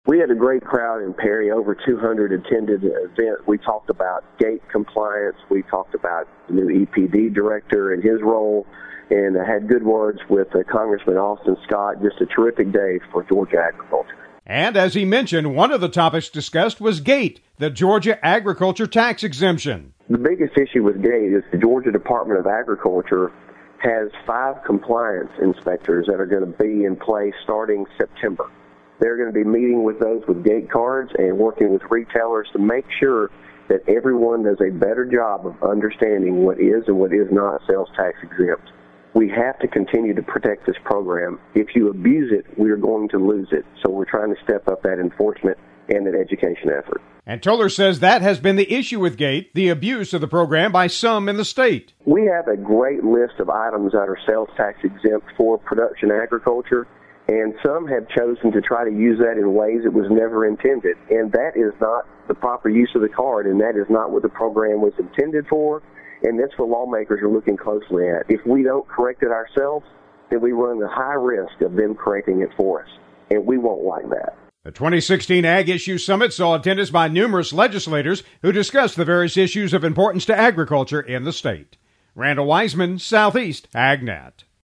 We had a great crowd in Perry. Over 200 attended the event. We talked about gate compliance. We talked about the new EPD director and his role, and had good words with Congressman Austin Scott. Just a terrific day for Georgia agriculture. And as he mentioned, one of the topics discussed was GATE, the Georgia Agriculture Tax Exemption. The biggest issue with GATE is the Georgia Department of Agriculture has 5 compliance inspectors that are going to be in place starting September. They're going to be meeting with those with gate cards and working with retailers to make sure that everyone does a better job of understanding what is and what is not sales tax exempt. We have to continue to protect this program. If you abuse it, we are going to lose it. So we're trying to step up that enforcement and that education effort. And Toller says that has been the issue with GATE, the abuse of the program by some in the state. We have a great list of items that are sales tax exempt for production agriculture, and some have chosen to try to use that in ways it was never intended. And that is not the proper use of the card, and that is not what the program was intended for. And that's what lawmakers are looking closely at. If we don't correct it ourselves, then we run the high risk of them correcting it for us. And we won't like that. The 2016 Ag Issue Summit saw attendance by numerous legislators who discussed the various issues of importance to agriculture in the state. Randall Wiseman, Southeast AgNet.